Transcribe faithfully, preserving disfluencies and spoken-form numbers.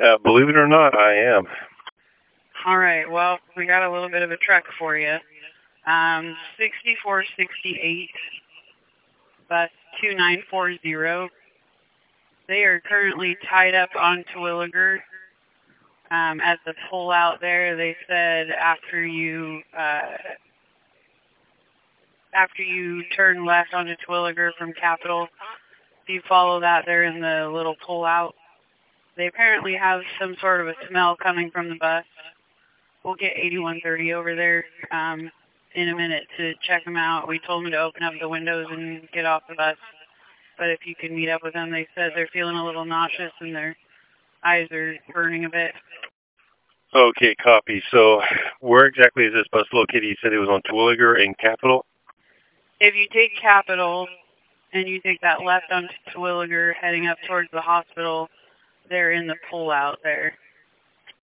Uh, believe it or not, I am. All right. Well, we got a little bit of a trek for you. Um, sixty-four sixty-eight, bus two nine four zero. They are currently tied up on Terwilliger. Um, at the pull out there, they said after you uh, after you turn left onto Terwilliger from Capitol, if you follow that, they're in the little pull out. They apparently have some sort of a smell coming from the bus. We'll get eighty-one thirty over there um, in a minute to check them out. We told them to open up the windows and get off the bus. But if you can meet up with them, they said they're feeling a little nauseous and their eyes are burning a bit. Okay, copy. So where exactly is this bus located? You said it was on Terwilliger and Capitol? If you take Capitol and you take that left onto Terwilliger heading up towards the hospital, they're in the pull out there.